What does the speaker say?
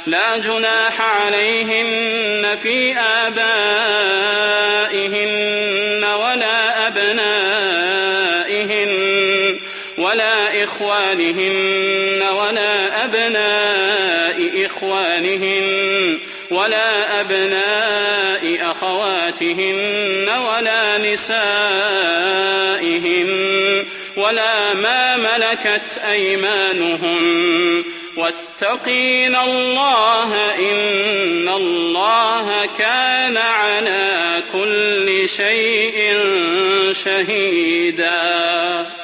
لا جناح عليهن في آبائهن ولا أبنائهن ولا إخوانهن ولا أبناء إخوانهن ولا أبناء أخواتهن ولا نسائهن ولا ما ملكت أيمانهن واتقين الله إن الله كان على كل شيء شهيدا.